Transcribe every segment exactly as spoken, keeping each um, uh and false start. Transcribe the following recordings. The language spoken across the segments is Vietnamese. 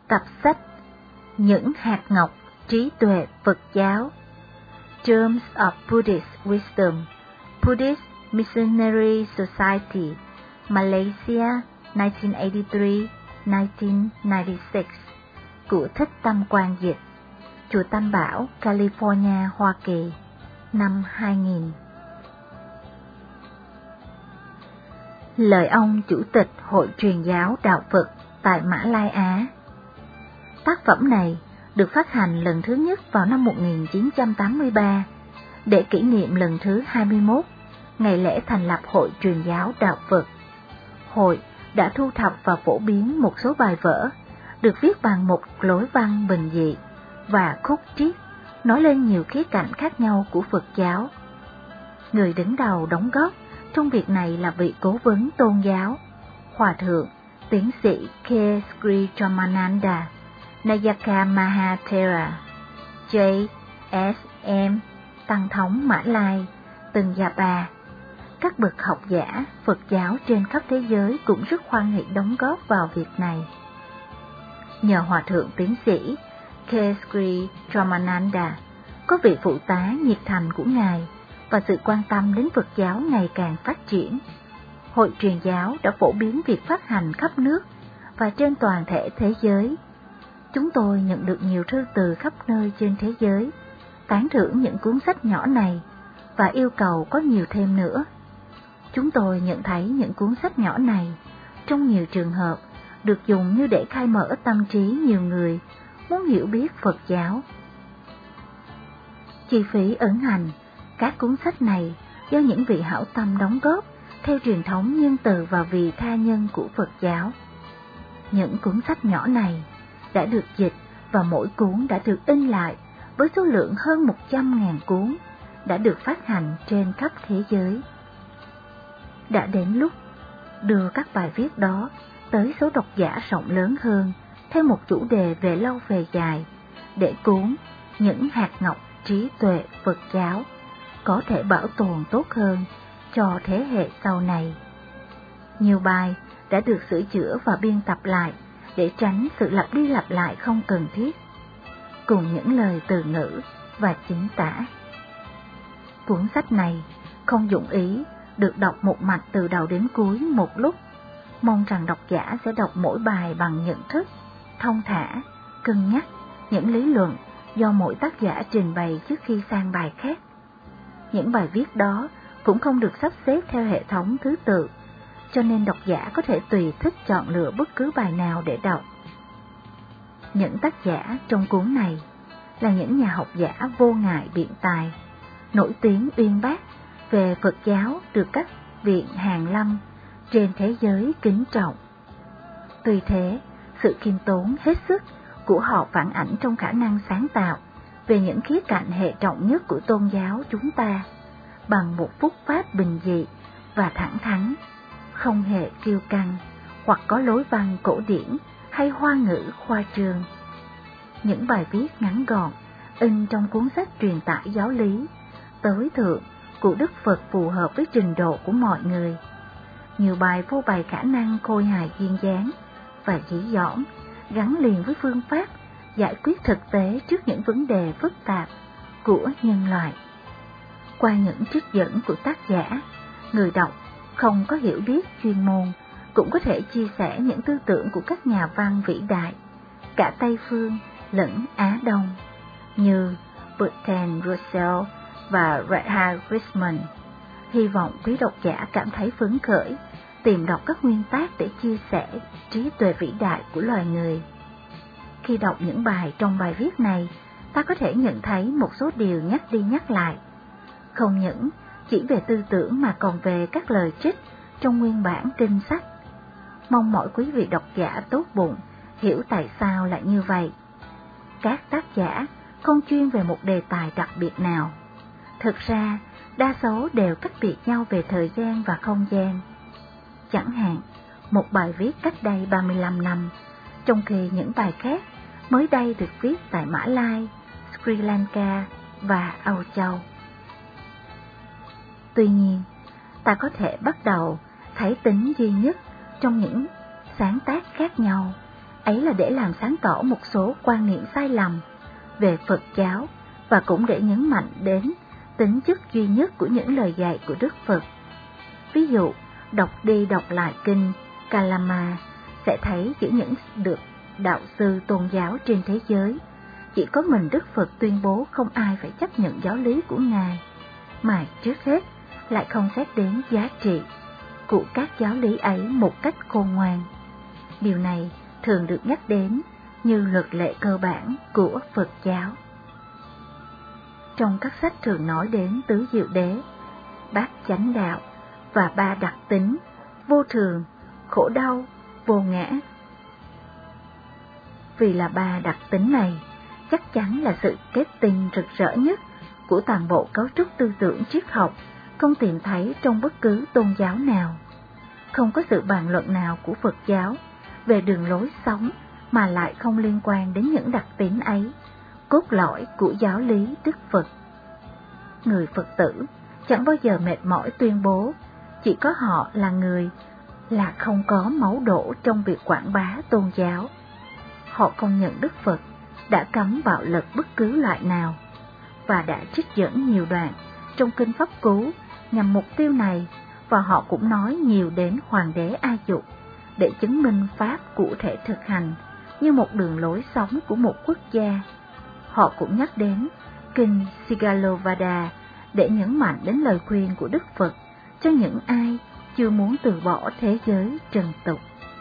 Tập sách Những hạt ngọc trí tuệ Phật giáo, Terms of Buddhist Wisdom, Buddhist Missionary Society, Malaysia, nineteen eighty-three to nineteen ninety-six, của Thích Tâm Quang dịch, Chùa Tam Bảo, California, Hoa Kỳ, năm hai nghìn. Lời ông Chủ tịch Hội Truyền giáo Đạo Phật tại Mã Lai Á. Tác phẩm này được phát hành lần thứ nhất vào năm một nghìn chín trăm tám mươi ba để kỷ niệm lần thứ hai mươi mốt ngày lễ thành lập Hội Truyền giáo Đạo Phật. Hội đã thu thập và phổ biến một số bài vở được viết bằng một lối văn bình dị và khúc triết, nói lên nhiều khía cạnh khác nhau của Phật giáo. Người đứng đầu đóng góp trong việc này là vị cố vấn tôn giáo, Hòa thượng tiến sĩ K. Sri Ramananda Nayaka Mahathera, J S M Tăng thống Mã Lai, Từng Gia Ba. Các bậc học giả Phật giáo trên khắp thế giới cũng rất hoan hỷ đóng góp vào việc này. Nhờ Hòa thượng tiến sĩ K. Sri Ramananda, có vị phụ tá nhiệt thành của Ngài và sự quan tâm đến Phật giáo ngày càng phát triển, Hội Truyền giáo đã phổ biến việc phát hành khắp nước và trên toàn thể thế giới. Chúng tôi nhận được nhiều thư từ khắp nơi trên thế giới, tán thưởng những cuốn sách nhỏ này và yêu cầu có nhiều thêm nữa. Chúng tôi nhận thấy những cuốn sách nhỏ này, trong nhiều trường hợp, được dùng như để khai mở tâm trí nhiều người muốn hiểu biết Phật giáo. Chi phí ấn hành các cuốn sách này do những vị hảo tâm đóng góp theo truyền thống nhân từ và vì tha nhân của Phật giáo. Những cuốn sách nhỏ này đã được dịch và mỗi cuốn đã được in lại với số lượng hơn một trăm nghìn cuốn, đã được phát hành trên khắp thế giới. Đã đến lúc đưa các bài viết đó tới số độc giả rộng lớn hơn theo một chủ đề về lâu về dài, để cuốn Những hạt ngọc trí tuệ Phật giáo có thể bảo tồn tốt hơn cho thế hệ sau này. Nhiều bài đã được sửa chữa và biên tập lại để tránh sự lặp đi lặp lại không cần thiết, cùng những lời từ ngữ và chính tả. Cuốn sách này không dụng ý được đọc một mạch từ đầu đến cuối một lúc, mong rằng độc giả sẽ đọc mỗi bài bằng nhận thức, thông thả, cân nhắc những lý luận do mỗi tác giả trình bày trước khi sang bài khác. Những bài viết đó cũng không được sắp xếp theo hệ thống thứ tự, cho nên độc giả có thể tùy thích chọn lựa bất cứ bài nào để đọc. Những tác giả trong cuốn này là những nhà học giả vô ngại biện tài, nổi tiếng uyên bác về Phật giáo, được các viện hàn lâm trên thế giới kính trọng. Tuy thế, sự khiêm tốn hết sức của họ phản ảnh trong khả năng sáng tạo về những khía cạnh hệ trọng nhất của tôn giáo chúng ta, bằng một phúc pháp bình dị và thẳng thắn, không hề kiêu căng hoặc có lối văn cổ điển hay hoa ngữ khoa trương. Những bài viết ngắn gọn in trong cuốn sách truyền tải giáo lý tối thượng của Đức Phật phù hợp với trình độ của mọi người. Nhiều bài phô bày khả năng khôi hài duyên dáng và dí dỏm, gắn liền với phương pháp giải quyết thực tế trước những vấn đề phức tạp của nhân loại. Qua những trích dẫn của tác giả, người đọc không có hiểu biết chuyên môn cũng có thể chia sẻ những tư tưởng của các nhà văn vĩ đại, cả Tây Phương lẫn Á Đông, như Bertrand Russell và Radha Krishnan. Hy vọng quý độc giả cảm thấy phấn khởi, tìm đọc các nguyên tác để chia sẻ trí tuệ vĩ đại của loài người. Khi đọc những bài trong bài viết này, ta có thể nhận thấy một số điều nhắc đi nhắc lại, không những chỉ về tư tưởng mà còn về các lời trích trong nguyên bản kinh sách. Mong mọi quý vị độc giả tốt bụng hiểu tại sao lại như vậy. Các tác giả không chuyên về một đề tài đặc biệt nào. Thực ra, đa số đều cách biệt nhau về thời gian và không gian. Chẳng hạn, một bài viết cách đây ba mươi lăm năm, trong khi những bài khác mới đây được viết tại Mã Lai, Sri Lanka và Âu Châu. Tuy nhiên, ta có thể bắt đầu thấy tính duy nhất trong những sáng tác khác nhau, ấy là để làm sáng tỏ một số quan niệm sai lầm về Phật giáo và cũng để nhấn mạnh đến tính chất duy nhất của những lời dạy của Đức Phật. Ví dụ, đọc đi đọc lại kinh Kalama sẽ thấy chỉ những được đạo sư tôn giáo trên thế giới, chỉ có mình Đức Phật tuyên bố không ai phải chấp nhận giáo lý của Ngài, mà trước hết lại không xét đến giá trị của các giáo lý ấy một cách khôn ngoan. Điều này thường được nhắc đến như luật lệ cơ bản của Phật giáo. Trong các sách thường nói đến tứ diệu đế, bát chánh đạo và ba đặc tính vô thường, khổ đau, vô ngã. Vì là ba đặc tính này chắc chắn là sự kết tinh rực rỡ nhất của toàn bộ cấu trúc tư tưởng triết học, không tìm thấy trong bất cứ tôn giáo nào. Không có sự bàn luận nào của Phật giáo về đường lối sống mà lại không liên quan đến những đặc tính ấy, cốt lõi của giáo lý Đức Phật. Người Phật tử chẳng bao giờ mệt mỏi tuyên bố chỉ có họ là người là không có máu đổ trong việc quảng bá tôn giáo. Họ công nhận Đức Phật đã cấm bạo lực bất cứ loại nào và đã trích dẫn nhiều đoạn trong kinh Pháp Cú nhằm mục tiêu này, và họ cũng nói nhiều đến Hoàng đế A Dục để chứng minh Pháp cụ thể thực hành như một đường lối sống của một quốc gia. Họ cũng nhắc đến kinh Sigalovada để nhấn mạnh đến lời khuyên của Đức Phật cho những ai chưa muốn từ bỏ thế giới trần tục.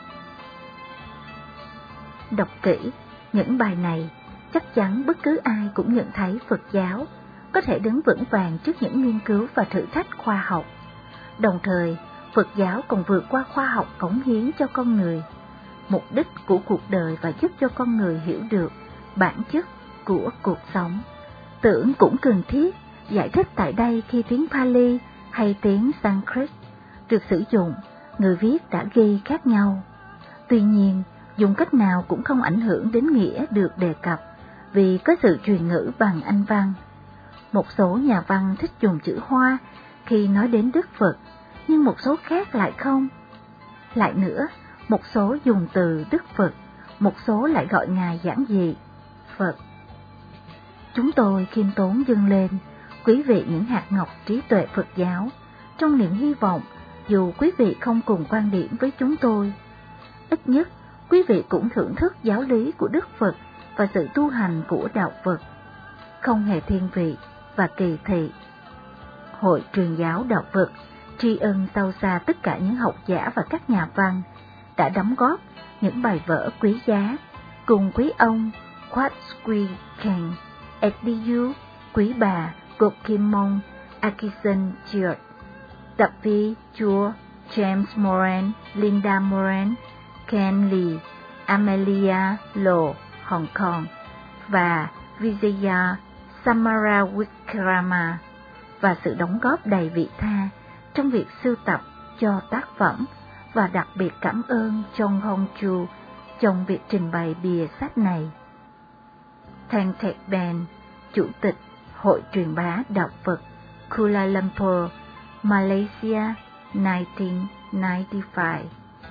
Đọc kỹ những bài này, chắc chắn bất cứ ai cũng nhận thấy Phật giáo có thể đứng vững vàng trước những nghiên cứu và thử thách khoa học. Đồng thời, Phật giáo còn vượt qua khoa học cống hiến cho con người mục đích của cuộc đời và giúp cho con người hiểu được bản chất của cuộc sống. Tưởng cũng cần thiết giải thích tại đây khi tiếng Pali hay tiếng Sanskrit được sử dụng, người viết đã ghi khác nhau. Tuy nhiên, dùng cách nào cũng không ảnh hưởng đến nghĩa được đề cập, vì có sự truyền ngữ bằng Anh văn. Một số nhà văn thích dùng chữ Hoa khi nói đến Đức Phật, nhưng một số khác lại không. Lại nữa, một số dùng từ Đức Phật, một số lại gọi Ngài giản dị, Phật. Chúng tôi khiêm tốn dâng lên quý vị những hạt ngọc trí tuệ Phật giáo, trong niềm hy vọng dù quý vị không cùng quan điểm với chúng tôi, ít nhất quý vị cũng thưởng thức giáo lý của Đức Phật và sự tu hành của đạo Phật, không hề thiên vị và kỳ thị. Hội truyền giáo đạo Phật tri ân sâu xa tất cả những học giả và các nhà văn đã đóng góp những bài vở quý giá, cùng quý ông Quát Quy Keng, Ediu, quý bà Gokimon Akison Chiot, tập vi Chua, James Moran, Linda Moran, Ken Lee, Amelia Lo, Hong Kong, và Vijaya Samarawikrama, và sự đóng góp đầy vị tha trong việc sưu tập cho tác phẩm, và đặc biệt cảm ơn Chong Hong Chu trong việc trình bày bìa sách này. Thang Thek Ben, Chủ tịch Hội truyền bá đạo Phật, Kuala Lumpur, Malaysia, nineteen ninety-five.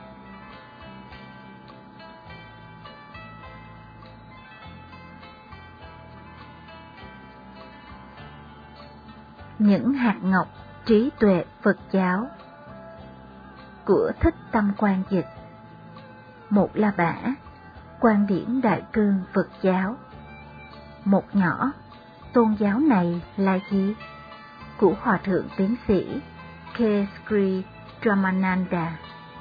Những hạt ngọc trí tuệ Phật giáo của Thích Tâm Quan dịch. Một La Bả, quan điểm đại cương Phật giáo. Một nhỏ, tôn giáo này là gì? Của Hòa thượng tiến sĩ K. Sri Ramananda.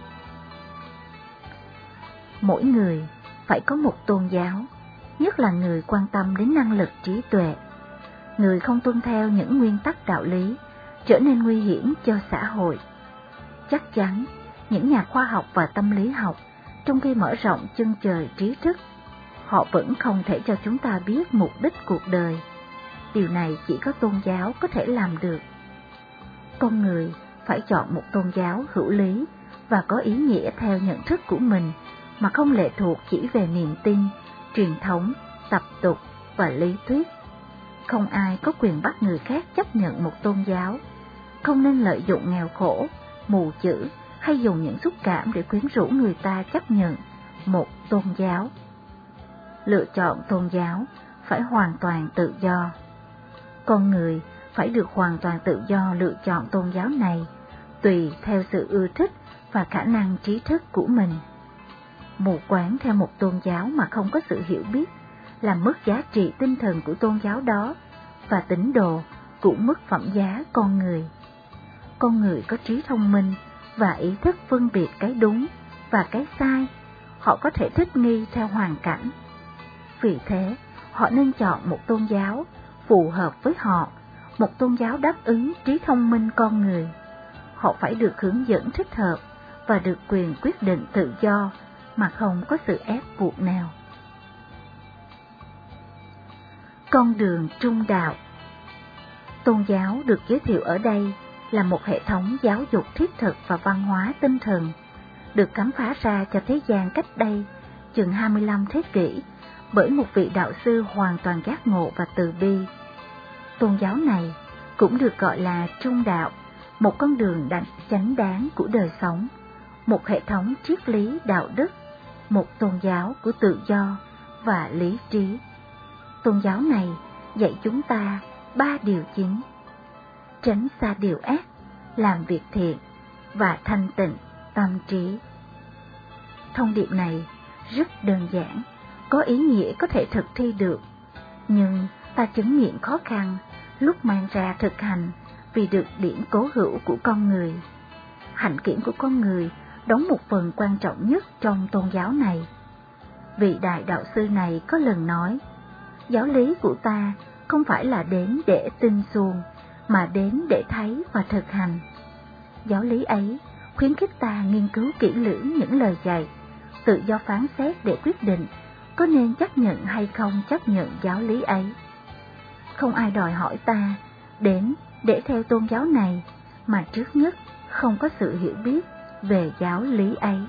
Mỗi người phải có một tôn giáo, nhất là người quan tâm đến năng lực trí tuệ. Người không tuân theo những nguyên tắc đạo lý trở nên nguy hiểm cho xã hội. Chắc chắn, những nhà khoa học và tâm lý học, trong khi mở rộng chân trời trí thức, họ vẫn không thể cho chúng ta biết mục đích cuộc đời. Điều này chỉ có tôn giáo có thể làm được. Con người phải chọn một tôn giáo hữu lý và có ý nghĩa theo nhận thức của mình, mà không lệ thuộc chỉ về niềm tin, truyền thống, tập tục và lý thuyết. Không ai có quyền bắt người khác chấp nhận một tôn giáo. Không nên lợi dụng nghèo khổ, mù chữ hay dùng những xúc cảm để quyến rũ người ta chấp nhận một tôn giáo. Lựa chọn tôn giáo phải hoàn toàn tự do. Con người phải được hoàn toàn tự do lựa chọn tôn giáo này, tùy theo sự ưa thích và khả năng trí thức của mình. Mù quáng theo một tôn giáo mà không có sự hiểu biết, làm mất giá trị tinh thần của tôn giáo đó, và tín đồ cũng mất phẩm giá con người. Con người có trí thông minh và ý thức phân biệt cái đúng và cái sai, họ có thể thích nghi theo hoàn cảnh. Vì thế, họ nên chọn một tôn giáo phù hợp với họ, một tôn giáo đáp ứng trí thông minh con người. Họ phải được hướng dẫn thích hợp và được quyền quyết định tự do mà không có sự ép buộc nào. Con đường trung đạo. Tôn giáo được giới thiệu ở đây là một hệ thống giáo dục thiết thực và văn hóa tinh thần, được khám phá ra cho thế gian cách đây chừng hai mươi lăm thế kỷ bởi một vị đạo sư hoàn toàn giác ngộ và từ bi. Tôn giáo này cũng được gọi là trung đạo, một con đường chánh đáng của đời sống, một hệ thống triết lý đạo đức, một tôn giáo của tự do và lý trí. Tôn giáo này dạy chúng ta ba điều chính: tránh xa điều ác, làm việc thiện và thanh tịnh tâm trí. Thông điệp này rất đơn giản, có ý nghĩa có thể thực thi được, nhưng ta chứng nghiệm khó khăn lúc mang ra thực hành vì được điển cố hữu của con người. Hạnh kiểm của con người đóng một phần quan trọng nhất trong tôn giáo này. Vị đại đạo sư này có lần nói, giáo lý của ta không phải là đến để tin suông, mà đến để thấy và thực hành. Giáo lý ấy khuyến khích ta nghiên cứu kỹ lưỡng những lời dạy, tự do phán xét để quyết định có nên chấp nhận hay không chấp nhận giáo lý ấy. Không ai đòi hỏi ta đến để theo tôn giáo này mà trước nhất không có sự hiểu biết về giáo lý ấy.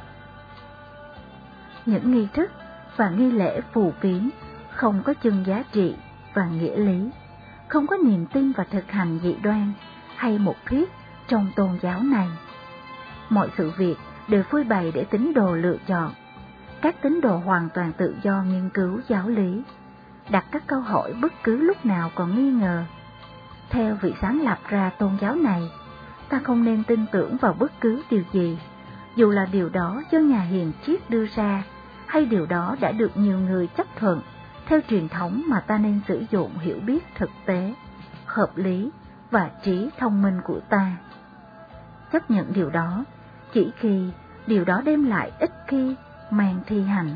Những nghi thức và nghi lễ phù phiếm không có chân giá trị và nghĩa lý, không có niềm tin và thực hành dị đoan hay một thuyết trong tôn giáo này. Mọi sự việc đều phơi bày để tín đồ lựa chọn. Các tín đồ hoàn toàn tự do nghiên cứu giáo lý, đặt các câu hỏi bất cứ lúc nào còn nghi ngờ. Theo vị sáng lập ra tôn giáo này, ta không nên tin tưởng vào bất cứ điều gì, dù là điều đó do nhà hiền triết đưa ra, hay điều đó đã được nhiều người chấp thuận theo truyền thống, mà ta nên sử dụng hiểu biết thực tế, hợp lý và trí thông minh của ta. Chấp nhận điều đó chỉ khi điều đó đem lại ích khi mang thi hành.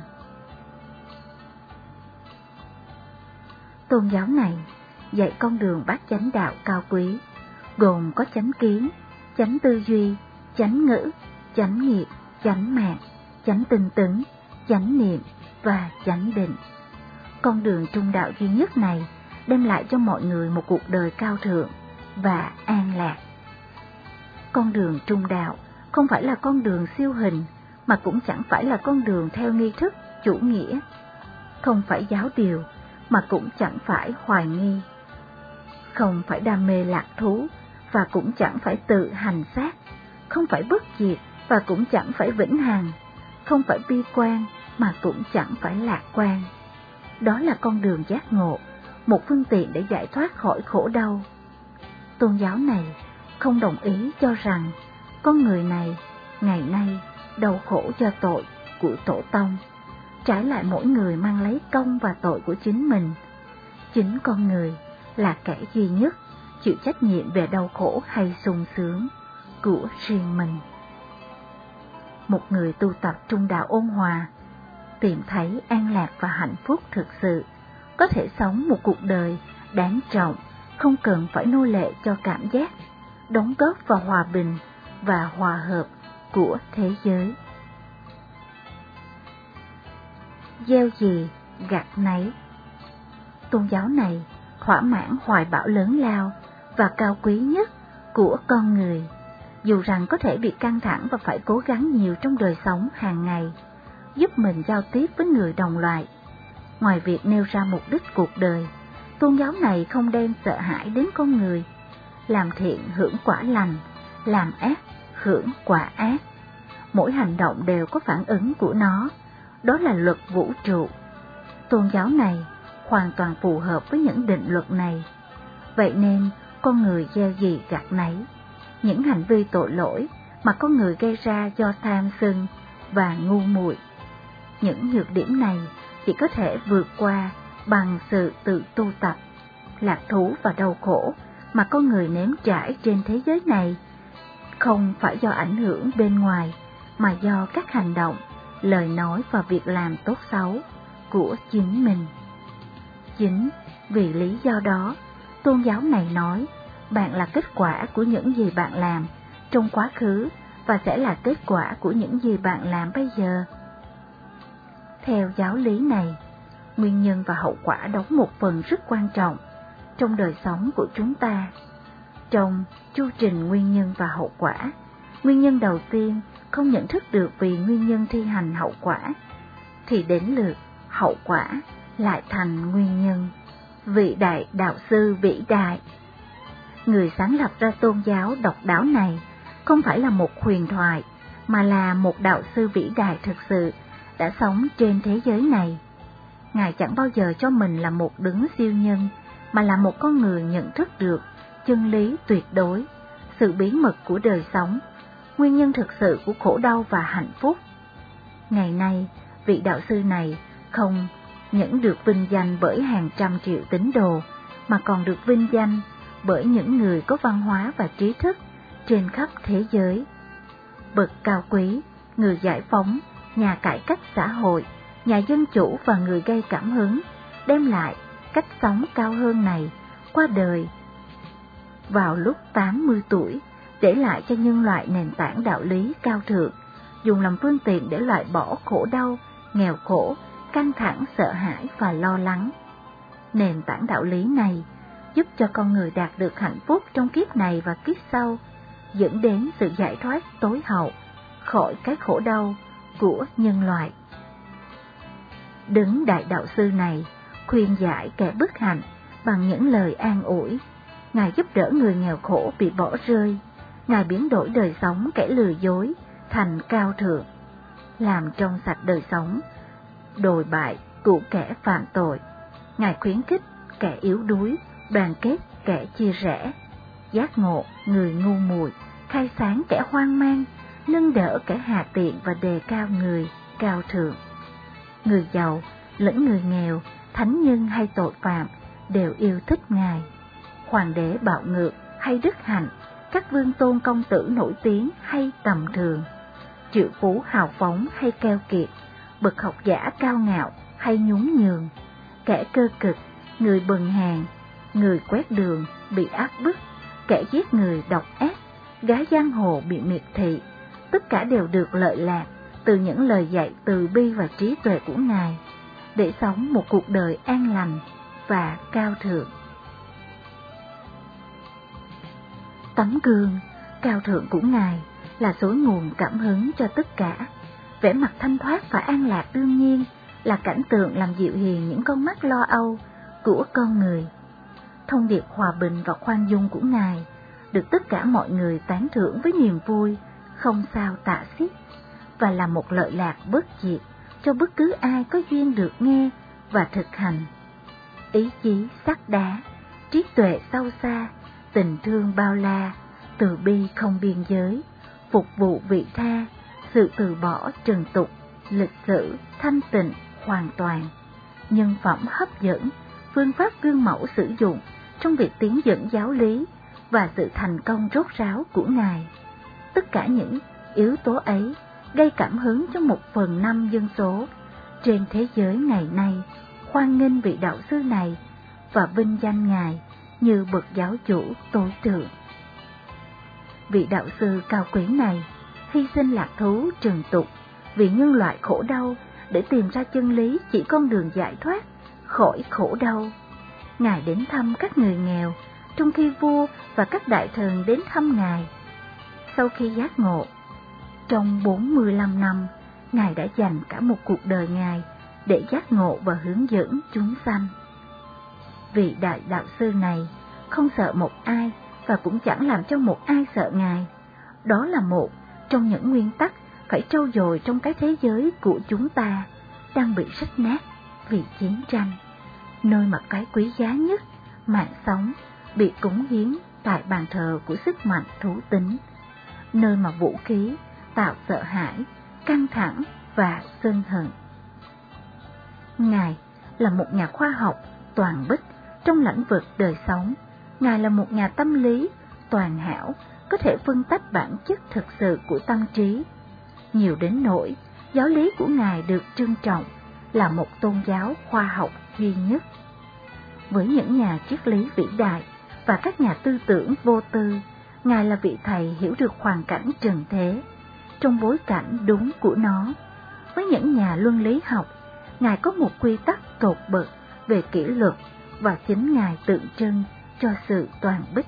Tôn giáo này dạy con đường bát chánh đạo cao quý, gồm có chánh kiến, chánh tư duy, chánh ngữ, chánh nghiệp, chánh mạng, chánh tinh tấn, chánh niệm và chánh định. Con đường trung đạo duy nhất này đem lại cho mọi người một cuộc đời cao thượng và an lạc. Con đường trung đạo không phải là con đường siêu hình, mà cũng chẳng phải là con đường theo nghi thức chủ nghĩa, không phải giáo điều, mà cũng chẳng phải hoài nghi, không phải đam mê lạc thú, và cũng chẳng phải tự hành xác, không phải bất diệt và cũng chẳng phải vĩnh hằng, không phải bi quan mà cũng chẳng phải lạc quan. Đó là con đường giác ngộ, một phương tiện để giải thoát khỏi khổ đau. Tôn giáo này không đồng ý cho rằng con người này ngày nay đau khổ do tội của tổ tông, trái lại mỗi người mang lấy công và tội của chính mình. Chính con người là kẻ duy nhất chịu trách nhiệm về đau khổ hay sung sướng của riêng mình. Một người tu tập trung đạo ôn hòa, tìm thấy an lạc và hạnh phúc thực sự, có thể sống một cuộc đời đáng trọng, không cần phải nô lệ cho cảm giác, đóng góp vào hòa bình và hòa hợp của thế giới. Gieo gì gặt nấy. Tôn giáo này thỏa mãn hoài bão lớn lao và cao quý nhất của con người, dù rằng có thể bị căng thẳng và phải cố gắng nhiều trong đời sống hàng ngày, giúp mình giao tiếp với người đồng loại. Ngoài việc nêu ra mục đích cuộc đời, tôn giáo này không đem sợ hãi đến con người, làm thiện hưởng quả lành, làm ác hưởng quả ác. Mỗi hành động đều có phản ứng của nó, đó là luật vũ trụ. Tôn giáo này hoàn toàn phù hợp với những định luật này. Vậy nên, con người gieo gì gặt nấy. Những hành vi tội lỗi mà con người gây ra do tham sân và ngu muội. Những nhược điểm này chỉ có thể vượt qua bằng sự tự tu tập. Lạc thú và đau khổ mà con người nếm trải trên thế giới này không phải do ảnh hưởng bên ngoài, mà do các hành động, lời nói và việc làm tốt xấu của chính mình. Chính vì lý do đó, tôn giáo này nói bạn là kết quả của những gì bạn làm trong quá khứ và sẽ là kết quả của những gì bạn làm bây giờ. Theo giáo lý này, nguyên nhân và hậu quả đóng một phần rất quan trọng trong đời sống của chúng ta. Trong chu trình nguyên nhân và hậu quả, nguyên nhân đầu tiên không nhận thức được vì nguyên nhân thi hành hậu quả, thì đến lượt hậu quả lại thành nguyên nhân. Vị đại đạo sư vĩ đại, người sáng lập ra tôn giáo độc đáo này, không phải là một huyền thoại, mà là một đạo sư vĩ đại thực sự đã sống trên thế giới này. Ngài chẳng bao giờ cho mình là một đấng siêu nhân, mà là một con người nhận thức được chân lý tuyệt đối, sự bí mật của đời sống, nguyên nhân thực sự của khổ đau và hạnh phúc. Ngày nay, vị đạo sư này không những được vinh danh bởi hàng trăm triệu tín đồ, mà còn được vinh danh bởi những người có văn hóa và trí thức trên khắp thế giới. Bậc cao quý, người giải phóng, nhà cải cách xã hội, nhà dân chủ và người gây cảm hứng, đem lại cách sống cao hơn này, qua đời vào lúc tám mươi tuổi, để lại cho nhân loại nền tảng đạo lý cao thượng, dùng làm phương tiện để loại bỏ khổ đau, nghèo khổ, căng thẳng, sợ hãi và lo lắng. Nền tảng đạo lý này giúp cho con người đạt được hạnh phúc trong kiếp này và kiếp sau, dẫn đến sự giải thoát tối hậu khỏi cái khổ đau của nhân loại. Đấng đại đạo sư này khuyên giải kẻ bất hạnh bằng những lời an ủi. Ngài giúp đỡ người nghèo khổ bị bỏ rơi. Ngài biến đổi đời sống kẻ lừa dối thành cao thượng, làm trong sạch đời sống đồi bại của kẻ phạm tội. Ngài khuyến khích kẻ yếu đuối, đoàn kết kẻ chia rẽ, giác ngộ người ngu muội, khai sáng kẻ hoang mang, nâng đỡ kẻ hạ tiện và đề cao người cao thượng. Người giàu lẫn người nghèo, thánh nhân hay tội phạm đều yêu thích Ngài. Hoàng đế bạo ngược hay đức hạnh, các vương tôn công tử nổi tiếng hay tầm thường, triệu phú hào phóng hay keo kiệt, bậc học giả cao ngạo hay nhún nhường, kẻ cơ cực, người bần hàn, người quét đường bị áp bức, kẻ giết người độc ác, gái giang hồ bị miệt thị, tất cả đều được lợi lạc từ những lời dạy từ bi và trí tuệ của Ngài, để sống một cuộc đời an lành và cao thượng. Tấm gương cao thượng của Ngài là suối nguồn cảm hứng cho tất cả. Vẻ mặt thanh thoát và an lạc đương nhiên là cảnh tượng làm dịu hiền những con mắt lo âu của con người. Thông điệp hòa bình và khoan dung của Ngài được tất cả mọi người tán thưởng với niềm vui không sao tả xiết, và là một lợi lạc bất diệt cho bất cứ ai có duyên được nghe và thực hành. Ý chí sắt đá, trí tuệ sâu xa, tình thương bao la, từ bi không biên giới, phục vụ vị tha, sự từ bỏ trần tục, lịch sử, thanh tịnh, hoàn toàn, nhân phẩm hấp dẫn, phương pháp gương mẫu sử dụng trong việc tiến dẫn giáo lý và sự thành công rốt ráo của Ngài. Tất cả những yếu tố ấy gây cảm hứng cho một phần năm dân số trên thế giới ngày nay hoan nghênh vị đạo sư này và vinh danh Ngài như bậc giáo chủ tối thượng. Vị đạo sư cao quý này hy sinh lạc thú trần tục vì nhân loại khổ đau để tìm ra chân lý chỉ con đường giải thoát khỏi khổ đau. Ngài đến thăm các người nghèo, trong khi vua và các đại thần đến thăm Ngài. Sau khi giác ngộ, trong bốn mươi lăm năm, Ngài đã dành cả một cuộc đời Ngài để giác ngộ và hướng dẫn chúng sanh. Vị đại đạo sư này không sợ một ai và cũng chẳng làm cho một ai sợ Ngài. Đó là một trong những nguyên tắc phải trau dồi trong cái thế giới của chúng ta. đang bị rách nát vì chiến tranh, nơi mà cái quý giá nhất, mạng sống, bị cúng hiến tại bàn thờ của sức mạnh thú tính, nơi mà vũ khí tạo sợ hãi, căng thẳng và sân hận. Ngài là một nhà khoa học toàn bích trong lĩnh vực đời sống. Ngài là một nhà tâm lý toàn hảo, có thể phân tách bản chất thực sự của tâm trí. Nhiều đến nỗi giáo lý của Ngài được trân trọng là một tôn giáo khoa học duy nhất. Với những nhà triết lý vĩ đại và các nhà tư tưởng vô tư, Ngài là vị thầy hiểu được hoàn cảnh trần thế trong bối cảnh đúng của nó. Với những nhà luân lý học, Ngài có một quy tắc tột bậc về kỷ luật và chính Ngài tượng trưng cho sự toàn bích.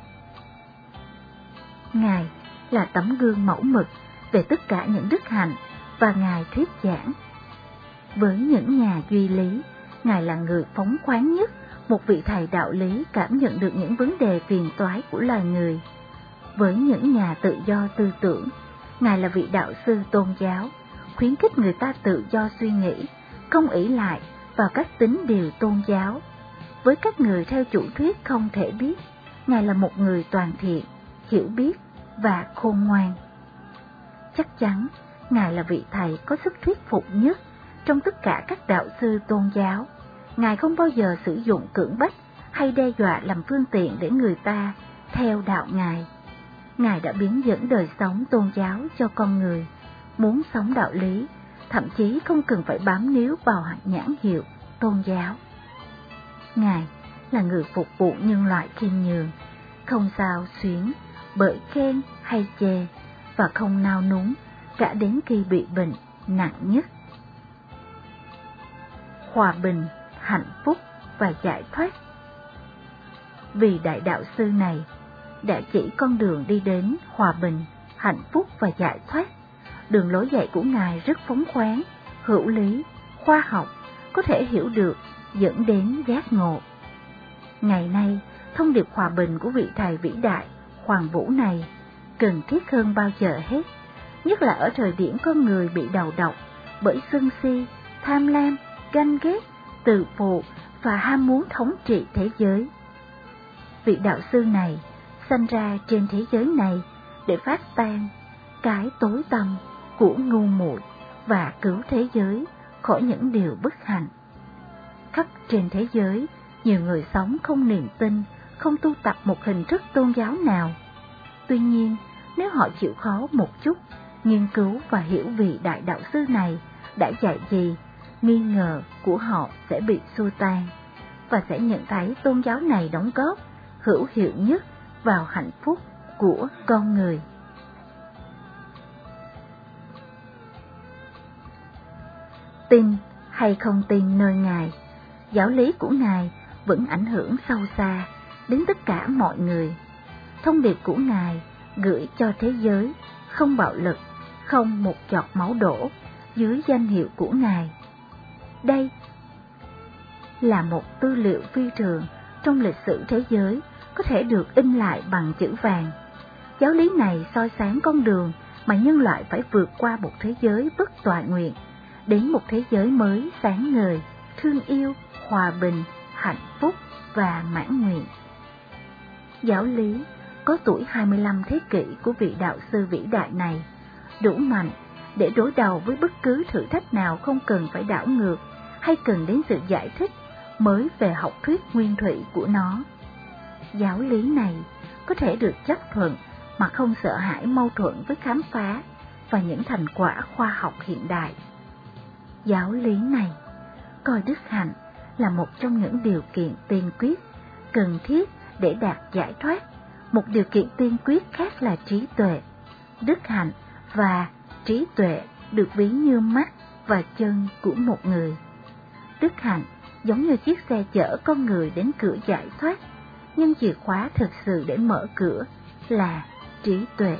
Ngài là tấm gương mẫu mực về tất cả những đức hạnh và Ngài thuyết giảng. Với những nhà duy lý, Ngài là người phóng khoáng nhất, một vị thầy đạo lý cảm nhận được những vấn đề phiền toái của loài người. Với những nhà tự do tư tưởng, Ngài là vị đạo sư tôn giáo, khuyến khích người ta tự do suy nghĩ, không ỷ lại vào các tín điều tôn giáo. Với các người theo chủ thuyết không thể biết, Ngài là một người toàn thiện, hiểu biết và khôn ngoan. Chắc chắn, Ngài là vị thầy có sức thuyết phục nhất trong tất cả các đạo sư tôn giáo. Ngài không bao giờ sử dụng cưỡng bách hay đe dọa làm phương tiện để người ta theo đạo Ngài. Ngài đã biến dẫn đời sống tôn giáo cho con người. Muốn sống đạo lý, thậm chí không cần phải bám níu vào nhãn hiệu tôn giáo. Ngài là người phục vụ nhân loại khiêm nhường, không xao xuyến bởi khen hay chê, và không nao núng cả đến khi bị bệnh nặng nhất. Hòa bình, hạnh phúc và giải thoát. Vì đại đạo sư này đã chỉ con đường đi đến hòa bình, hạnh phúc và giải thoát. Đường lối dạy của Ngài rất phóng khoáng, hữu lý, khoa học, có thể hiểu được, dẫn đến giác ngộ. Ngày nay, thông điệp hòa bình của vị thầy vĩ đại Hoàng Vũ này cần thiết hơn bao giờ hết, nhất là ở thời điểm con người bị đầu độc bởi sân si, tham lam, ganh ghét, tự phụ và ham muốn thống trị thế giới. Vị đạo sư này sanh ra trên thế giới này để phát tan cái tối tăm của ngu muội và cứu thế giới khỏi những điều bất hạnh. Khắp trên thế giới, nhiều người sống không niềm tin, không tu tập một hình thức tôn giáo nào. Tuy nhiên, nếu họ chịu khó một chút, nghiên cứu và hiểu vị đại đạo sư này đã dạy gì, nghi ngờ của họ sẽ bị xua tan, và sẽ nhận thấy tôn giáo này đóng góp hữu hiệu nhất vào hạnh phúc của con người. Tin hay không tin nơi Ngài, giáo lý của Ngài vẫn ảnh hưởng sâu xa đến tất cả mọi người. Thông điệp của Ngài gửi cho thế giới không bạo lực, không một giọt máu đổ dưới danh hiệu của Ngài. Đây là một tư liệu phi thường trong lịch sử thế giới, có thể được in lại bằng chữ vàng. Giáo lý này soi sáng con đường mà nhân loại phải vượt qua một thế giới bất toại nguyện, đến một thế giới mới sáng ngời, thương yêu, hòa bình, hạnh phúc và mãn nguyện. Giáo lý có tuổi hai mươi lăm thế kỷ của vị đạo sư vĩ đại này đủ mạnh để đối đầu với bất cứ thử thách nào, không cần phải đảo ngược hay cần đến sự giải thích mới về học thuyết nguyên thủy của nó. Giáo lý này có thể được chấp thuận mà không sợ hãi mâu thuẫn với khám phá và những thành quả khoa học hiện đại. Giáo lý này coi đức hạnh là một trong những điều kiện tiên quyết cần thiết để đạt giải thoát. Một điều kiện tiên quyết khác là trí tuệ. Đức hạnh và trí tuệ được ví như mắt và chân của một người. Đức hạnh giống như chiếc xe chở con người đến cửa giải thoát, nhưng chìa khóa thực sự để mở cửa là trí tuệ.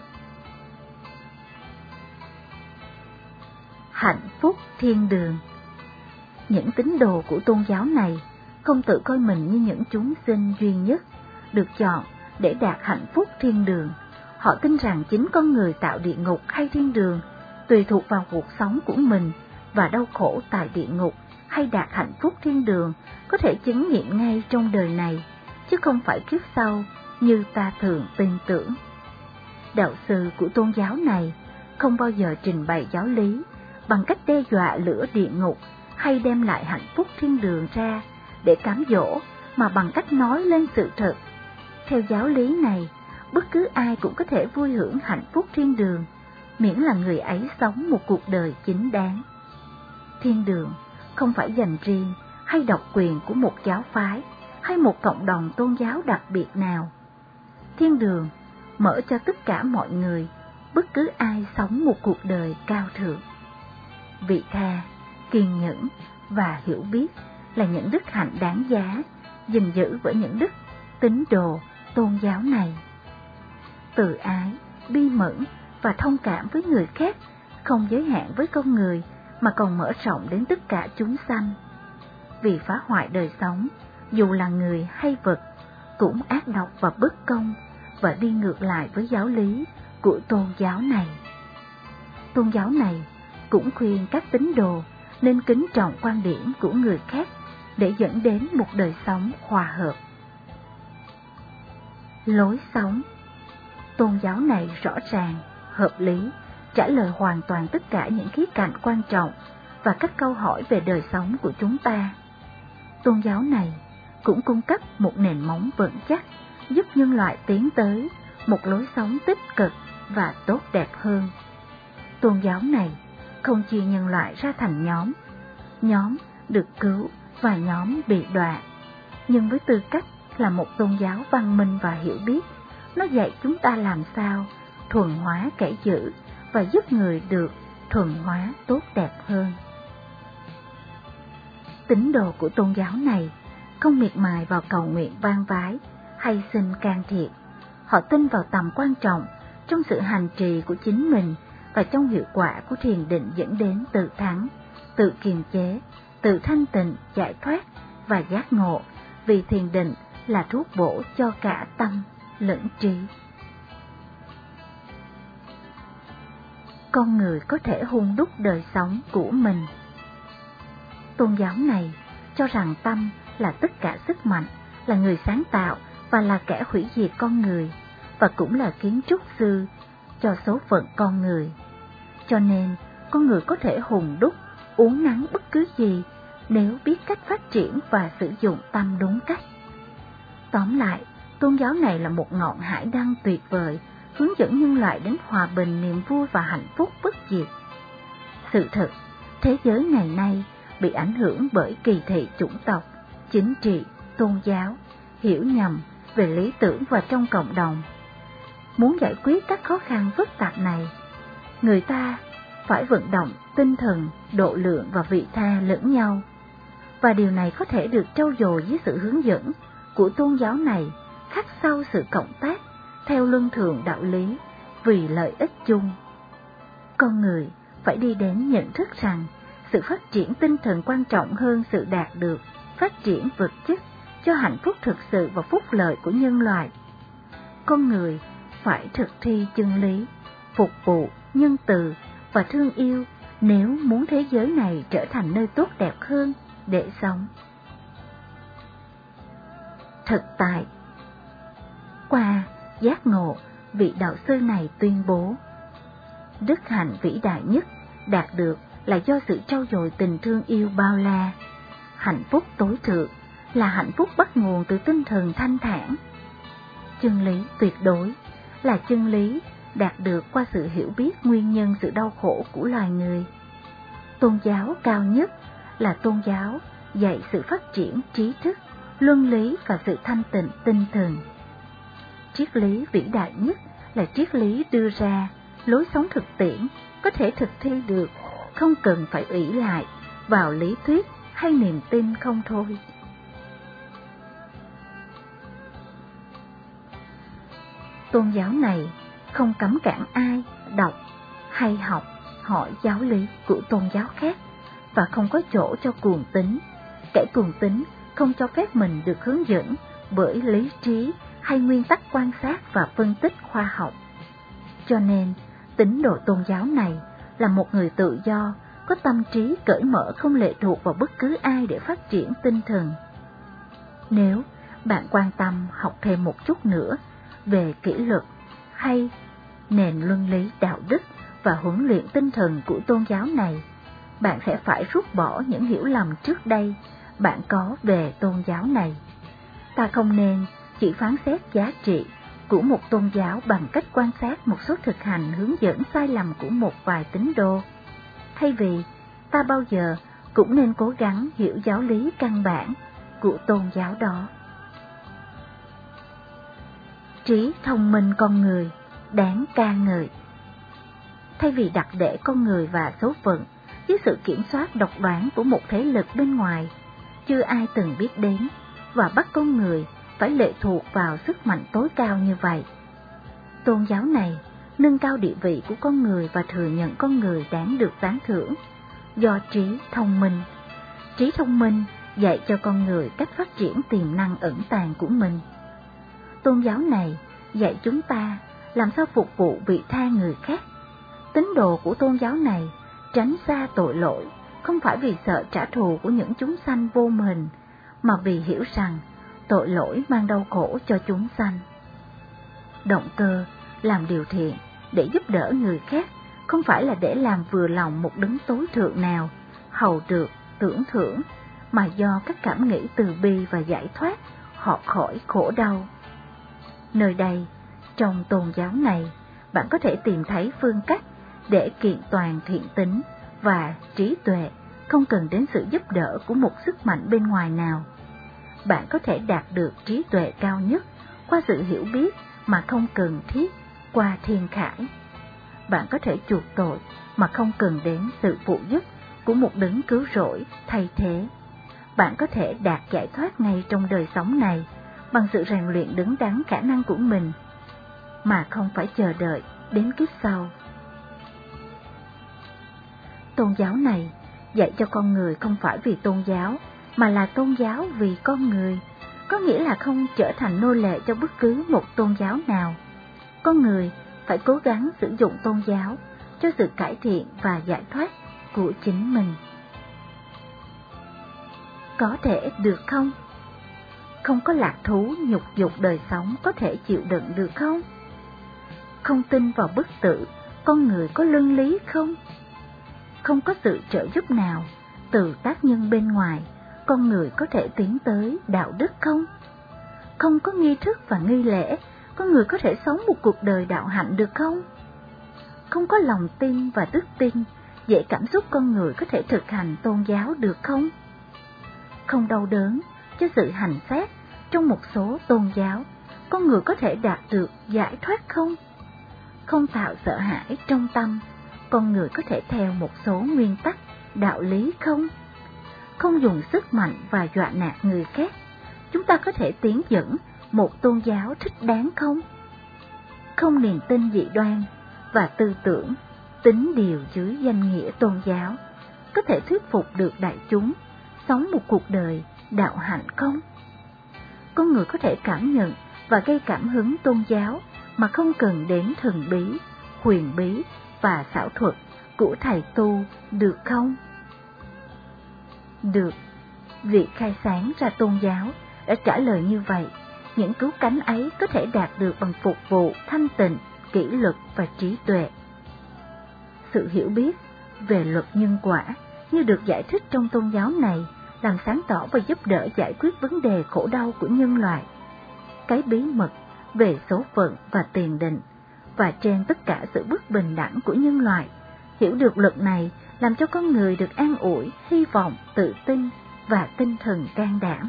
Hạnh phúc thiên đường. Những tín đồ của tôn giáo này không tự coi mình như những chúng sinh duy nhất được chọn để đạt hạnh phúc thiên đường. Họ tin rằng chính con người tạo địa ngục hay thiên đường tùy thuộc vào cuộc sống của mình và đau khổ tại địa ngục hay đạt hạnh phúc thiên đường có thể chứng nghiệm ngay trong đời này, chứ không phải kiếp sau như ta thường tin tưởng. Đạo sư của tôn giáo này không bao giờ trình bày giáo lý bằng cách đe dọa lửa địa ngục hay đem lại hạnh phúc thiên đường ra để cám dỗ, mà bằng cách nói lên sự thật. Theo giáo lý này, bất cứ ai cũng có thể vui hưởng hạnh phúc thiên đường, miễn là người ấy sống một cuộc đời chính đáng. Thiên đường không phải dành riêng hay độc quyền của một giáo phái hay một cộng đồng tôn giáo đặc biệt nào. Thiên đường mở cho tất cả mọi người, bất cứ ai sống một cuộc đời cao thượng. Vị tha, kiên nhẫn và hiểu biết là những đức hạnh đáng giá gìn giữ với những đức tín đồ tôn giáo này. Từ ái, bi mẫn và thông cảm với người khác không giới hạn với con người mà còn mở rộng đến tất cả chúng sanh. Vì phá hoại đời sống, dù là người hay vật, cũng ác độc và bất công và đi ngược lại với giáo lý của tôn giáo này. Tôn giáo này cũng khuyên các tín đồ nên kính trọng quan điểm của người khác để dẫn đến một đời sống hòa hợp. Lối sống. Tôn giáo này rõ ràng, hợp lý, trả lời hoàn toàn tất cả những khía cạnh quan trọng và các câu hỏi về đời sống của chúng ta. Tôn giáo này cũng cung cấp một nền móng vững chắc, giúp nhân loại tiến tới một lối sống tích cực và tốt đẹp hơn. Tôn giáo này không chia nhân loại ra thành nhóm, nhóm được cứu và nhóm bị đọa, nhưng với tư cách là một tôn giáo văn minh và hiểu biết, nó dạy chúng ta làm sao thuần hóa kẻ dữ và giúp người được thuần hóa tốt đẹp hơn. Tín đồ của tôn giáo này không miệt mài vào cầu nguyện van vái hay xin can thiệp. Họ tin vào tầm quan trọng trong sự hành trì của chính mình và trong hiệu quả của thiền định dẫn đến tự thắng, tự kiềm chế, tự thanh tịnh, giải thoát và giác ngộ, vì thiền định là thuốc bổ cho cả tâm lẫn trí. Con người có thể hun đúc đời sống của mình. Tôn giáo này cho rằng tâm là tất cả sức mạnh, là người sáng tạo và là kẻ hủy diệt con người, và cũng là kiến trúc sư cho số phận con người. Cho nên, con người có thể hùng đúc, uốn nắn bất cứ gì nếu biết cách phát triển và sử dụng tâm đúng cách. Tóm lại, tôn giáo này là một ngọn hải đăng tuyệt vời, hướng dẫn nhân loại đến hòa bình, niềm vui và hạnh phúc bất diệt. Sự thật, thế giới ngày nay bị ảnh hưởng bởi kỳ thị chủng tộc, chính trị, tôn giáo, hiểu nhầm về lý tưởng và trong cộng đồng. Muốn giải quyết các khó khăn phức tạp này, người ta phải vận động tinh thần, độ lượng và vị tha lẫn nhau. Và điều này có thể được trau dồi dưới sự hướng dẫn của tôn giáo này, khắc sâu sự cộng tác theo luân thường đạo lý vì lợi ích chung. Con người phải đi đến nhận thức rằng sự phát triển tinh thần quan trọng hơn sự đạt được phát triển vật chất cho hạnh phúc thực sự và phúc lợi của nhân loại. Con người phải thực thi chân lý, phục vụ, nhân từ và thương yêu nếu muốn thế giới này trở thành nơi tốt đẹp hơn để sống. Thực tại. Qua giác ngộ, vị đạo sư này tuyên bố, đức hạnh vĩ đại nhất đạt được là do sự trau dồi tình thương yêu bao la. Hạnh phúc tối thượng là hạnh phúc bắt nguồn từ tinh thần thanh thản. Chân lý tuyệt đối là chân lý đạt được qua sự hiểu biết nguyên nhân sự đau khổ của loài người. Tôn giáo cao nhất là tôn giáo dạy sự phát triển trí thức, luân lý và sự thanh tịnh tinh thần. Triết lý vĩ đại nhất là triết lý đưa ra lối sống thực tiễn có thể thực thi được, không cần phải ủy lại vào lý thuyết hay niềm tin không thôi. Tôn giáo này không cấm cản ai đọc hay học hỏi giáo lý của tôn giáo khác, và không có chỗ cho cuồng tín. Kẻ cuồng tín không cho phép mình được hướng dẫn bởi lý trí hay nguyên tắc quan sát và phân tích khoa học. Cho nên, tín đồ tôn giáo này là một người tự do, có tâm trí cởi mở, không lệ thuộc vào bất cứ ai để phát triển tinh thần. Nếu bạn quan tâm học thêm một chút nữa về kỷ luật hay nền luân lý đạo đức và huấn luyện tinh thần của tôn giáo này, bạn sẽ phải rút bỏ những hiểu lầm trước đây bạn có về tôn giáo này. Ta không nên chỉ phán xét giá trị của một tôn giáo bằng cách quan sát một số thực hành hướng dẫn sai lầm của một vài tín đồ. Thay vì, ta bao giờ cũng nên cố gắng hiểu giáo lý căn bản của tôn giáo đó. Trí thông minh con người đáng ca ngợi. Thay vì đặt để con người và số phận dưới sự kiểm soát độc đoán của một thế lực bên ngoài, chưa ai từng biết đến, và bắt con người phải lệ thuộc vào sức mạnh tối cao như vậy. Tôn giáo này nâng cao địa vị của con người và thừa nhận con người đáng được tán thưởng do trí thông minh. Trí thông minh dạy cho con người cách phát triển tiềm năng ẩn tàng của mình. Tôn giáo này dạy chúng ta làm sao phục vụ vị tha người khác. Tín đồ của tôn giáo này tránh xa tội lỗi, không phải vì sợ trả thù của những chúng sanh vô hình, mà vì hiểu rằng tội lỗi mang đau khổ cho chúng sanh. Động cơ làm điều thiện để giúp đỡ người khác không phải là để làm vừa lòng một đấng tối thượng nào, hầu được, tưởng thưởng, mà do các cảm nghĩ từ bi và giải thoát họ khỏi khổ đau. Nơi đây, trong tôn giáo này, bạn có thể tìm thấy phương cách để kiện toàn thiện tính và trí tuệ, không cần đến sự giúp đỡ của một sức mạnh bên ngoài nào. Bạn có thể đạt được trí tuệ cao nhất qua sự hiểu biết mà không cần thiết qua thiên khải. Bạn có thể chuộc tội mà không cần đến sự phụ giúp của một đấng cứu rỗi thay thế. Bạn có thể đạt giải thoát ngay trong đời sống này bằng sự rèn luyện đứng đắn khả năng của mình, mà không phải chờ đợi đến kiếp sau. Tôn giáo này dạy cho con người không phải vì tôn giáo, mà là tôn giáo vì con người, có nghĩa là không trở thành nô lệ cho bất cứ một tôn giáo nào. Con người phải cố gắng sử dụng tôn giáo cho sự cải thiện và giải thoát của chính mình. Có thể được không? Không có lạc thú nhục dục đời sống có thể chịu đựng được không? Không tin vào bất tử, con người có luân lý không? Không có sự trợ giúp nào từ tác nhân bên ngoài, con người có thể tiến tới đạo đức không? Không có nghi thức và nghi lễ, con người có thể sống một cuộc đời đạo hạnh được không? Không có lòng tin và đức tin, dễ cảm xúc con người có thể thực hành tôn giáo được không? Không đau đớn cho sự hành xác trong một số tôn giáo, con người có thể đạt được giải thoát không? Không tạo sợ hãi trong tâm, con người có thể theo một số nguyên tắc đạo lý không? Không dùng sức mạnh và dọa nạt người khác, chúng ta có thể tiến dẫn một tôn giáo thích đáng không? Không niềm tin dị đoan và tư tưởng tính điều dưới danh nghĩa tôn giáo, có thể thuyết phục được đại chúng sống một cuộc đời đạo hạnh không? Con người có thể cảm nhận và gây cảm hứng tôn giáo mà không cần đến thần bí, huyền bí và xảo thuật của thầy tu được không? Được. Việc khai sáng ra tôn giáo đã trả lời như vậy. Những cứu cánh ấy có thể đạt được bằng phục vụ thanh tịnh, kỷ luật và trí tuệ. Sự hiểu biết về luật nhân quả như được giải thích trong tôn giáo này làm sáng tỏ và giúp đỡ giải quyết vấn đề khổ đau của nhân loại. Cái bí mật về số phận và tiền định và trên tất cả sự bất bình đẳng của nhân loại, hiểu được luật này làm cho con người được an ủi, hy vọng, tự tin và tinh thần can đảm.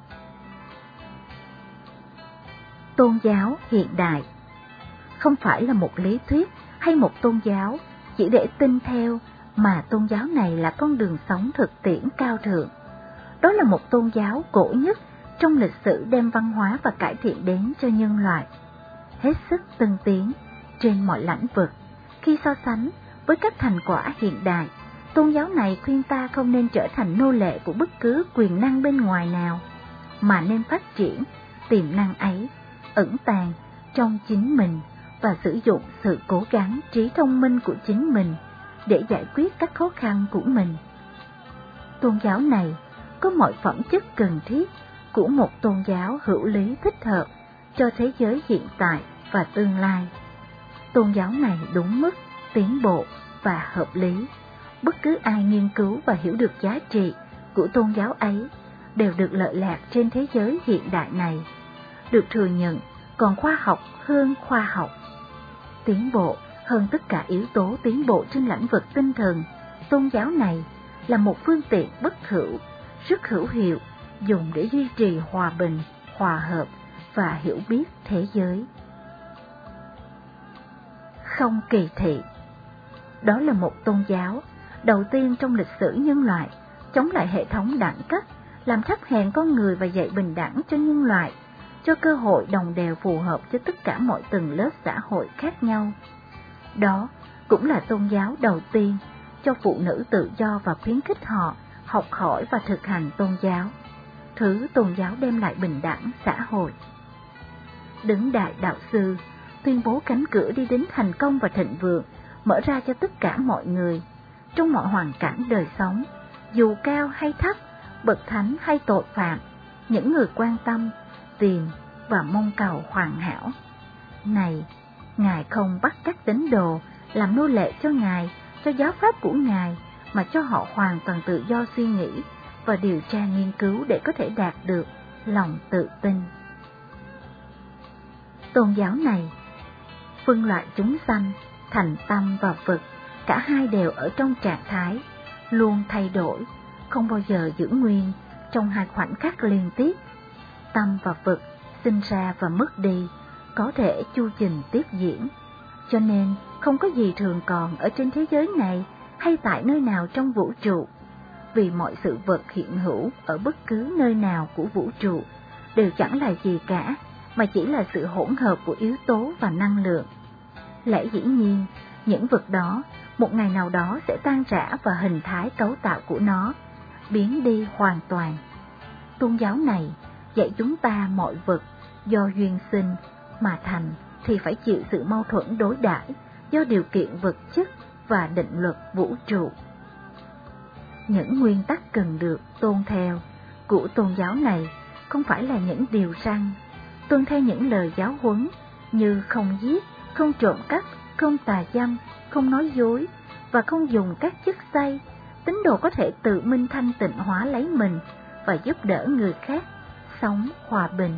Tôn giáo hiện đại không phải là một lý thuyết hay một tôn giáo chỉ để tin theo, mà tôn giáo này là con đường sống thực tiễn cao thượng. Đó là một tôn giáo cổ nhất trong lịch sử đem văn hóa và cải thiện đến cho nhân loại, hết sức tân tiến trên mọi lĩnh vực. Khi so sánh với các thành quả hiện đại, tôn giáo này khuyên ta không nên trở thành nô lệ của bất cứ quyền năng bên ngoài nào, mà nên phát triển tiềm năng ấy ẩn tàng trong chính mình và sử dụng sự cố gắng trí thông minh của chính mình để giải quyết các khó khăn của mình. Tôn giáo này có mọi phẩm chất cần thiết của một tôn giáo hữu lý thích hợp cho thế giới hiện tại và tương lai. Tôn giáo này đúng mức, tiến bộ và hợp lý. Bất cứ ai nghiên cứu và hiểu được giá trị của tôn giáo ấy đều được lợi lạc trên thế giới hiện đại này, được thừa nhận còn khoa học hơn khoa học. Tiến bộ hơn tất cả yếu tố tiến bộ trên lĩnh vực tinh thần, tôn giáo này là một phương tiện bất hữu, rất hữu hiệu dùng để duy trì hòa bình, hòa hợp và hiểu biết thế giới. Không kỳ thị. Đó là một tôn giáo đầu tiên trong lịch sử nhân loại chống lại hệ thống đẳng cấp, làm thấp hèn con người và dạy bình đẳng cho nhân loại, cho cơ hội đồng đều phù hợp cho tất cả mọi tầng lớp xã hội khác nhau. Đó cũng là tôn giáo đầu tiên cho phụ nữ tự do và khuyến khích họ học hỏi và thực hành tôn giáo, thứ tôn giáo đem lại bình đẳng xã hội. Đứng Đại Đạo Sư tuyên bố cánh cửa đi đến thành công và thịnh vượng mở ra cho tất cả mọi người, trong mọi hoàn cảnh đời sống, dù cao hay thấp, bậc thánh hay tội phạm, những người quan tâm, tìm và mong cầu hoàn hảo. Này, Ngài không bắt các tín đồ làm nô lệ cho Ngài, cho giáo pháp của Ngài, mà cho họ hoàn toàn tự do suy nghĩ và điều tra nghiên cứu để có thể đạt được lòng tự tin. Tôn giáo này phân loại chúng sanh thành tâm và vật, cả hai đều ở trong trạng thái luôn thay đổi, không bao giờ giữ nguyên trong hai khoảnh khắc liên tiếp. Tâm và vật sinh ra và mất đi, có thể chu trình tiếp diễn, cho nên không có gì thường còn ở trên thế giới này hay tại nơi nào trong vũ trụ, vì mọi sự vật hiện hữu ở bất cứ nơi nào của vũ trụ đều chẳng là gì cả, mà chỉ là sự hỗn hợp của yếu tố và năng lượng. Lẽ dĩ nhiên, những vật đó một ngày nào đó sẽ tan rã và hình thái cấu tạo của nó biến đi hoàn toàn. Tôn giáo này dạy chúng ta mọi vật do duyên sinh mà thành thì phải chịu sự mâu thuẫn đối đãi do điều kiện vật chất và định luật vũ trụ. Những nguyên tắc cần được tôn theo của tôn giáo này không phải là những điều răn, tuân theo những lời giáo huấn như không giết, không trộm cắp, không tà dâm, không nói dối và không dùng các chất xay. Tín đồ có thể tự minh thanh tịnh hóa lấy mình và giúp đỡ người khác sống hòa bình.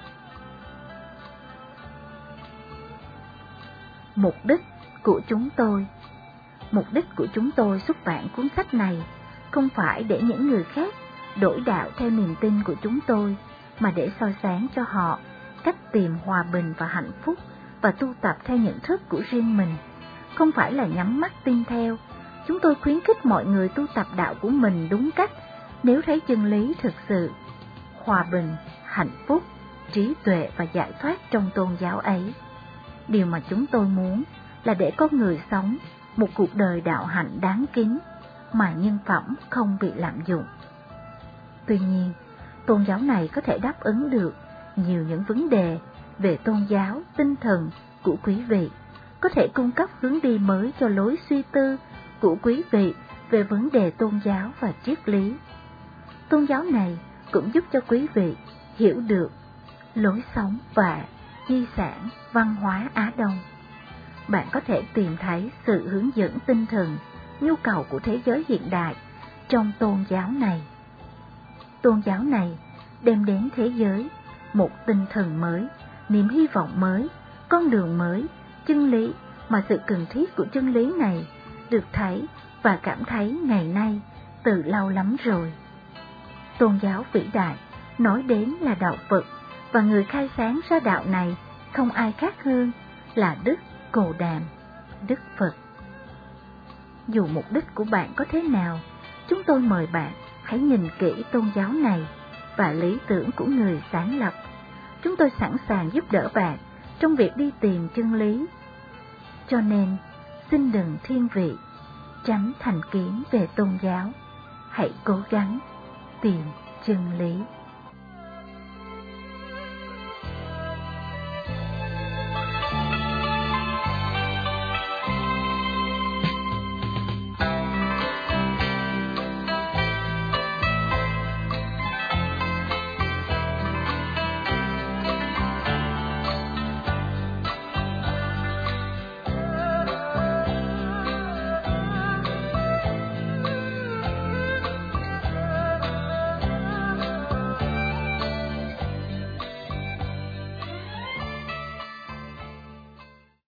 Mục đích của chúng tôi. Mục đích của chúng tôi xuất bản cuốn sách này không phải để những người khác đổi đạo theo niềm tin của chúng tôi, mà để soi sáng cho họ cách tìm hòa bình và hạnh phúc và tu tập theo nhận thức của riêng mình. Không phải là nhắm mắt tin theo. Chúng tôi khuyến khích mọi người tu tập đạo của mình đúng cách nếu thấy chân lý thực sự, hòa bình, hạnh phúc, trí tuệ và giải thoát trong tôn giáo ấy. Điều mà chúng tôi muốn là để con người sống một cuộc đời đạo hạnh đáng kính mà nhân phẩm không bị lạm dụng. Tuy nhiên, tôn giáo này có thể đáp ứng được nhiều những vấn đề về tôn giáo, tinh thần của quý vị, có thể cung cấp hướng đi mới cho lối suy tư của quý vị về vấn đề tôn giáo và triết lý. Tôn giáo này cũng giúp cho quý vị hiểu được lối sống và di sản văn hóa Á Đông. Bạn có thể tìm thấy sự hướng dẫn tinh thần, nhu cầu của thế giới hiện đại trong tôn giáo này. Tôn giáo này đem đến thế giới một tinh thần mới, niềm hy vọng mới, con đường mới, chân lý mà sự cần thiết của chân lý này được thấy và cảm thấy ngày nay từ lâu lắm rồi. Tôn giáo vĩ đại nói đến là đạo Phật, và người khai sáng ra đạo này không ai khác hơn là Đức Cồ Đàm, Đức Phật. Dù mục đích của bạn có thế nào, chúng tôi mời bạn hãy nhìn kỹ tôn giáo này và lý tưởng của người sáng lập. Chúng tôi sẵn sàng giúp đỡ bạn trong việc đi tìm chân lý. Cho nên, xin đừng thiên vị, tránh thành kiến về tôn giáo. Hãy cố gắng tìm chân lý.